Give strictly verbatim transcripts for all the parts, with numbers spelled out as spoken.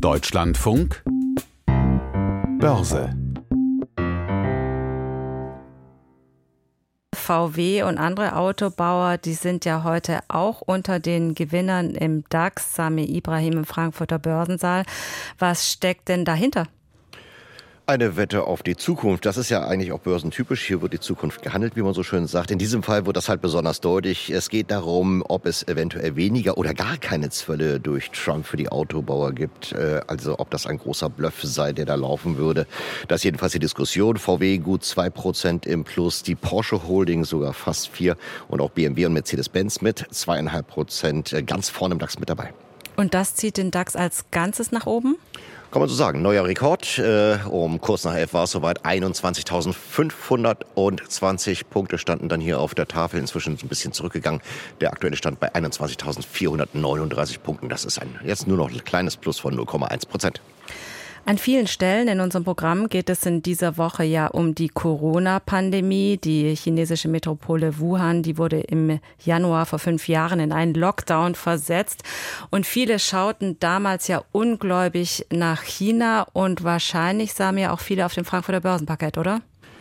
Deutschlandfunk Börse. V W und andere Autobauer, die sind ja heute auch unter den Gewinnern im DAX. Sami Ibrahim im Frankfurter Börsensaal. Was steckt denn dahinter? Eine Wette auf die Zukunft. Das ist ja eigentlich auch börsentypisch. Hier wird die Zukunft gehandelt, wie man so schön sagt. In diesem Fall wird das halt besonders deutlich. Es geht darum, ob es eventuell weniger oder gar keine Zölle durch Trump für die Autobauer gibt. Also ob das ein großer Bluff sei, der da laufen würde. Das ist jedenfalls die Diskussion. V W gut zwei Prozent im Plus, die Porsche Holding sogar fast vier und auch B M W und Mercedes-Benz mit zwei Komma fünf Prozent ganz vorne im DAX mit dabei. Und das zieht den DAX als Ganzes nach oben? Kann man so sagen. Neuer Rekord. Äh, um kurz nach elf war es soweit. einundzwanzigtausendfünfhundertzwanzig Punkte standen dann hier auf der Tafel. Inzwischen ein bisschen zurückgegangen. Der aktuelle Stand bei einundzwanzigtausendvierhundertneununddreißig Punkten. Das ist ein jetzt nur noch ein kleines Plus von null Komma eins Prozent. An vielen Stellen in unserem Programm geht es in dieser Woche ja um die Corona-Pandemie. Die chinesische Metropole Wuhan, die wurde im Januar vor fünf Jahren in einen Lockdown versetzt. Und viele schauten damals ja ungläubig nach China und wahrscheinlich sahen ja auch viele auf dem Frankfurter Börsenparkett, oder?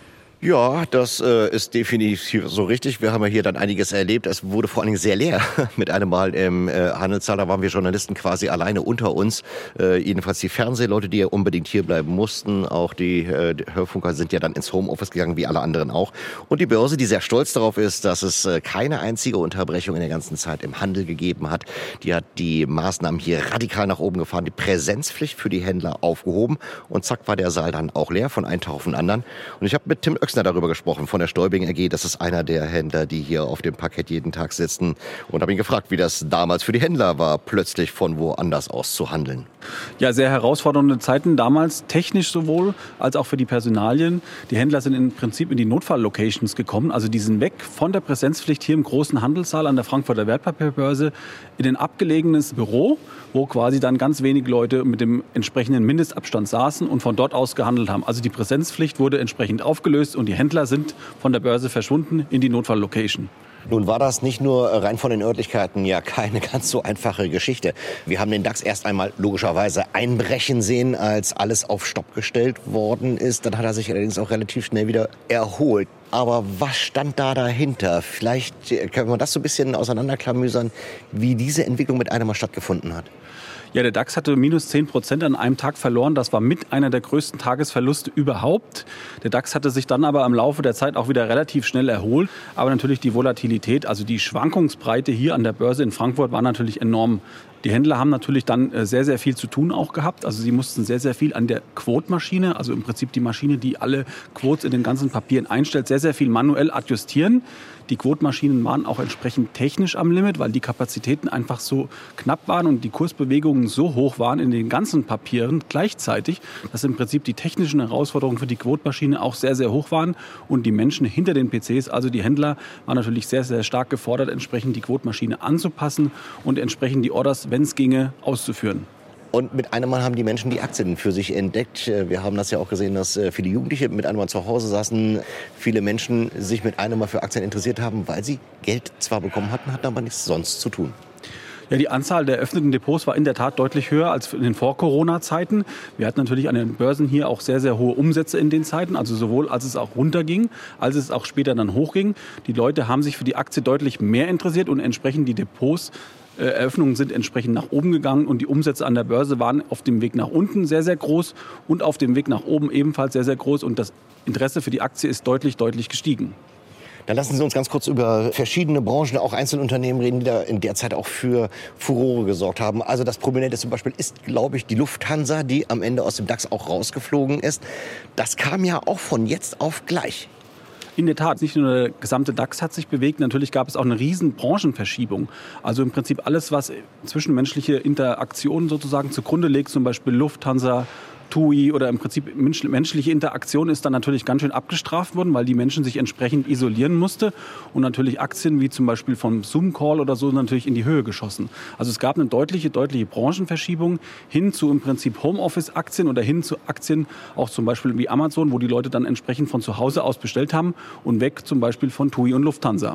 Ja, das äh, ist definitiv so richtig. Wir haben ja hier dann einiges erlebt. Es wurde vor allen Dingen sehr leer mit einem Mal im äh, Handelssaal. Da waren wir Journalisten quasi alleine unter uns. Äh, jedenfalls die Fernsehleute, die ja unbedingt hier bleiben mussten. Auch die, äh, die Hörfunker sind ja dann ins Homeoffice gegangen, wie alle anderen auch. Und die Börse, die sehr stolz darauf ist, dass es äh, keine einzige Unterbrechung in der ganzen Zeit im Handel gegeben hat. Die hat die Maßnahmen hier radikal nach oben gefahren. Die Präsenzpflicht für die Händler aufgehoben. Und zack war der Saal dann auch leer von einem Tag auf den anderen. Und ich habe mit Tim Oechsner darüber gesprochen, von der Stäubing A G. Das ist einer der Händler, die hier auf dem Parkett jeden Tag sitzen. Und habe ihn gefragt, wie das damals für die Händler war, plötzlich von woanders aus zu handeln. Ja, sehr herausfordernde Zeiten damals, technisch sowohl als auch für die Personalien. Die Händler sind im Prinzip in die Notfall-Locations gekommen. Also die sind weg von der Präsenzpflicht hier im großen Handelssaal an der Frankfurter Wertpapierbörse in ein abgelegenes Büro, wo quasi dann ganz wenig Leute mit dem entsprechenden Mindestabstand saßen und von dort aus gehandelt haben. Also die Präsenzpflicht wurde entsprechend aufgelöst und die Händler sind von der Börse verschwunden in die Notfall-Location. Nun war das nicht nur rein von den Örtlichkeiten ja keine ganz so einfache Geschichte. Wir haben den DAX erst einmal logischerweise einbrechen sehen, als alles auf Stopp gestellt worden ist. Dann hat er sich allerdings auch relativ schnell wieder erholt. Aber was stand da dahinter? Vielleicht können wir das so ein bisschen auseinanderklamüsern, wie diese Entwicklung mit einem Mal stattgefunden hat. Ja, der DAX hatte minus zehn Prozent an einem Tag verloren. Das war mit einer der größten Tagesverluste überhaupt. Der DAX hatte sich dann aber im Laufe der Zeit auch wieder relativ schnell erholt. Aber natürlich die Volatilität, also die Schwankungsbreite hier an der Börse in Frankfurt war natürlich enorm. Die Händler haben natürlich dann sehr, sehr viel zu tun auch gehabt. Also sie mussten sehr, sehr viel an der Quote-Maschine, also im Prinzip die Maschine, die alle Quotes in den ganzen Papieren einstellt, sehr, sehr viel manuell adjustieren. Die Quote-Maschinen waren auch entsprechend technisch am Limit, weil die Kapazitäten einfach so knapp waren und die Kursbewegungen so hoch waren in den ganzen Papieren gleichzeitig, dass im Prinzip die technischen Herausforderungen für die Quote-Maschine auch sehr, sehr hoch waren. Und die Menschen hinter den P Cs, also die Händler, waren natürlich sehr, sehr stark gefordert, entsprechend die Quote-Maschine anzupassen und entsprechend die Orders, wenn es ginge, auszuführen. Und mit einem Mal haben die Menschen die Aktien für sich entdeckt. Wir haben das ja auch gesehen, dass viele Jugendliche mit einem Mal zu Hause saßen. Viele Menschen sich mit einem Mal für Aktien interessiert haben, weil sie Geld zwar bekommen hatten, hatten aber nichts sonst zu tun. Ja, die Anzahl der eröffneten Depots war in der Tat deutlich höher als in den Vor-Corona-Zeiten. Wir hatten natürlich an den Börsen hier auch sehr, sehr hohe Umsätze in den Zeiten. Also sowohl als es auch runterging, als es auch später dann hochging. Die Leute haben sich für die Aktie deutlich mehr interessiert und entsprechend die Depots Eröffnungen sind entsprechend nach oben gegangen und die Umsätze an der Börse waren auf dem Weg nach unten sehr, sehr groß und auf dem Weg nach oben ebenfalls sehr, sehr groß. Und das Interesse für die Aktie ist deutlich, deutlich gestiegen. Dann lassen Sie uns ganz kurz über verschiedene Branchen, auch Einzelunternehmen reden, die da in der Zeit auch für Furore gesorgt haben. Also das Prominente zum Beispiel ist, glaube ich, die Lufthansa, die am Ende aus dem DAX auch rausgeflogen ist. Das kam ja auch von jetzt auf gleich. In der Tat, nicht nur der gesamte DAX hat sich bewegt, natürlich gab es auch eine riesen Branchenverschiebung. Also im Prinzip alles, was zwischenmenschliche Interaktionen sozusagen zugrunde legt, zum Beispiel Lufthansa, T U I oder im Prinzip menschliche Interaktion ist dann natürlich ganz schön abgestraft worden, weil die Menschen sich entsprechend isolieren musste und natürlich Aktien wie zum Beispiel vom Zoom-Call oder so natürlich in die Höhe geschossen. Also es gab eine deutliche, deutliche Branchenverschiebung hin zu im Prinzip Homeoffice-Aktien oder hin zu Aktien auch zum Beispiel wie Amazon, wo die Leute dann entsprechend von zu Hause aus bestellt haben und weg zum Beispiel von T U I und Lufthansa.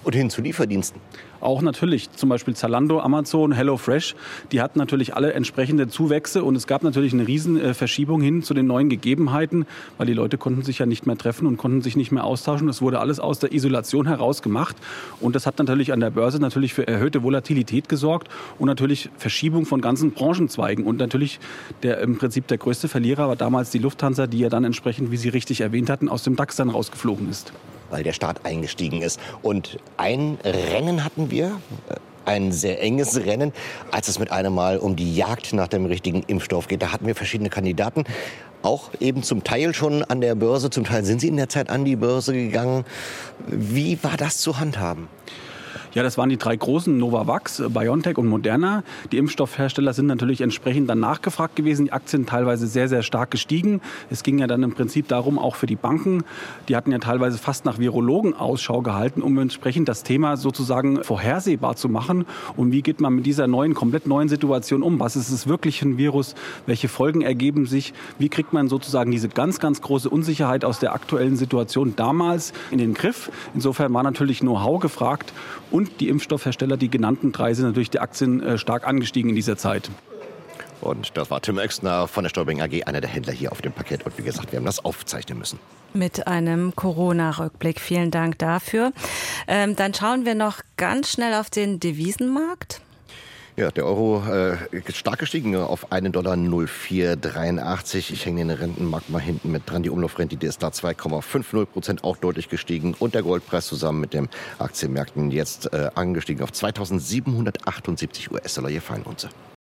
Und hin zu Lieferdiensten. Auch natürlich, zum Beispiel Zalando, Amazon, HelloFresh, die hatten natürlich alle entsprechende Zuwächse und es gab natürlich eine riesen Verschiebung hin zu den neuen Gegebenheiten, weil die Leute konnten sich ja nicht mehr treffen und konnten sich nicht mehr austauschen. Das wurde alles aus der Isolation heraus gemacht und das hat natürlich an der Börse natürlich für erhöhte Volatilität gesorgt und natürlich Verschiebung von ganzen Branchenzweigen und natürlich der im Prinzip der größte Verlierer war damals die Lufthansa, die ja dann entsprechend, wie Sie richtig erwähnt hatten, aus dem DAX dann rausgeflogen ist. Weil der Staat eingestiegen ist. Und ein Rennen hatten wir, ein sehr enges Rennen, als es mit einem Mal um die Jagd nach dem richtigen Impfstoff geht. Da hatten wir verschiedene Kandidaten, auch eben zum Teil schon an der Börse, zum Teil sind sie in der Zeit an die Börse gegangen. Wie war das zu handhaben? Ja, das waren die drei großen, Novavax, BioNTech und Moderna. Die Impfstoffhersteller sind natürlich entsprechend dann nachgefragt gewesen. Die Aktien teilweise sehr, sehr stark gestiegen. Es ging ja dann im Prinzip darum, auch für die Banken, die hatten ja teilweise fast nach Virologen Ausschau gehalten, um entsprechend das Thema sozusagen vorhersehbar zu machen. Und wie geht man mit dieser neuen, komplett neuen Situation um? Was ist es wirklich für ein Virus? Welche Folgen ergeben sich? Wie kriegt man sozusagen diese ganz, ganz große Unsicherheit aus der aktuellen Situation damals in den Griff? Insofern war natürlich Know-how gefragt. Und die Impfstoffhersteller, die genannten drei, sind natürlich die Aktien äh, stark angestiegen in dieser Zeit. Und das war Tim Oechsner von der Steuerbing A G, einer der Händler hier auf dem Parkett. Und wie gesagt, wir haben das aufzeichnen müssen. Mit einem Corona-Rückblick. Vielen Dank dafür. Ähm, dann schauen wir noch ganz schnell auf den Devisenmarkt. Ja, der Euro äh, stark gestiegen auf einen Dollar null Komma vier dreiundachtzig. Ich hänge den Rentenmarkt mal hinten mit dran. Die Umlaufrendite ist da zwei Komma fünfzig Prozent, auch deutlich gestiegen. Und der Goldpreis zusammen mit den Aktienmärkten jetzt äh, angestiegen auf zweitausendsiebenhundertachtundsiebzig US-Dollar je Feinunze.